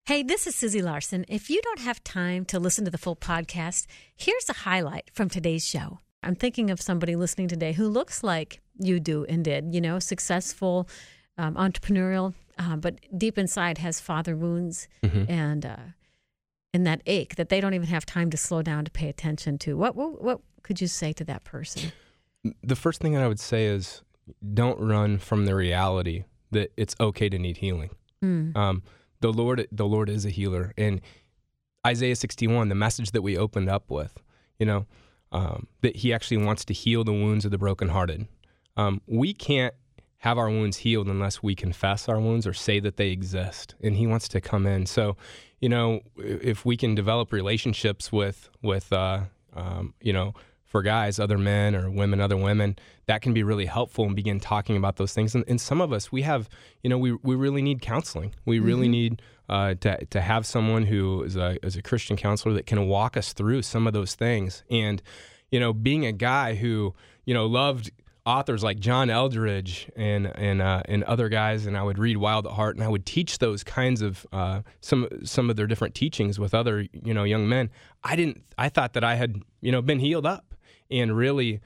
Hey, this is Susie Larson. If you don't have time to listen to the full podcast, here's a highlight from today's show. I'm thinking of somebody listening today who looks like you do and did, successful, entrepreneurial, but deep inside has father wounds and that ache that they don't even have time to slow down to pay attention to. What could you say to that person? The first thing that I would say is don't run from the reality that it's okay to need healing. The Lord is a healer. And Isaiah 61, the message that we opened up with, that he actually wants to heal the wounds of the brokenhearted. We can't have our wounds healed unless we confess our wounds or say that they exist. And he wants to come in. So, if we can develop relationships with for guys, other men, or women, other women, that can be really helpful and begin talking about those things. And some of us, we have, we really need counseling. We really need to have someone who is a Christian counselor that can walk us through some of those things. And, being a guy who, loved authors like John Eldredge and other guys, and I would read Wild at Heart, and I would teach those kinds of some of their different teachings with other young men. I thought that I had been healed up, and really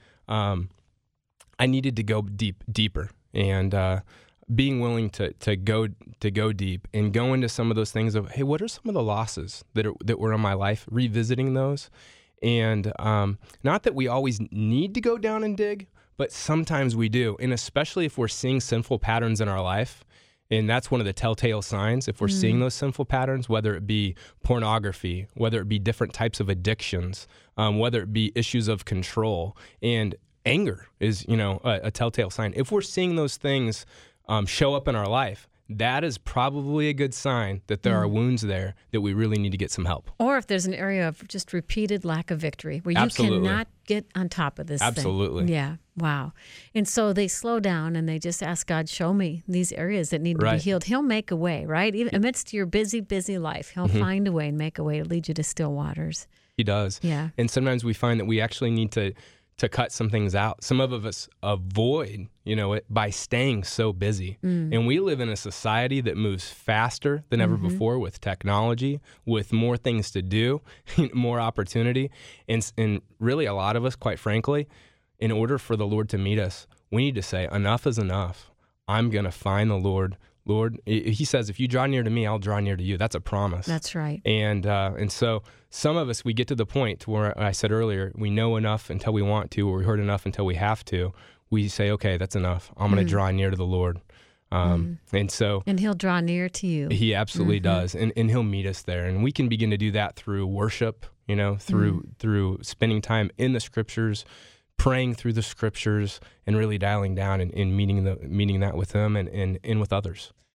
I needed to go deeper, and being willing to go deep and go into some of those things of, hey, what are some of the losses that were in my life, revisiting those, and not that we always need to go down and dig, but sometimes we do, and especially if we're seeing sinful patterns in our life, and that's one of the telltale signs. If we're seeing those sinful patterns, whether it be pornography, whether it be different types of addictions, whether it be issues of control, and anger is, a telltale sign. If we're seeing those things show up in our life, that is probably a good sign that there are wounds there that we really need to get some help. Or if there's an area of just repeated lack of victory where you cannot get on top of this Absolutely. thing. Yeah, wow. And so they slow down and they just ask God, show me these areas that need to be healed. He'll make a way, right? Even amidst your busy, busy life, he'll find a way and make a way to lead you to still waters. He does. Yeah. And sometimes we find that we actually need to cut some things out. Some of us avoid, it by staying so busy. And we live in a society that moves faster than ever before with technology, with more things to do, more opportunity. And really a lot of us, quite frankly, in order for the Lord to meet us, we need to say, enough is enough. I'm going to find the Lord. Lord, he says, if you draw near to me, I'll draw near to you. That's a promise. That's right. And so some of us, we get to the point where I said earlier, we know enough until we want to, or we heard enough until we have to. We say, okay, that's enough. I'm going to draw near to the Lord. And he'll draw near to you. He absolutely does. And he'll meet us there. And we can begin to do that through worship, through spending time in the scriptures, praying through the scriptures, and really dialing down and meeting that with him and with others.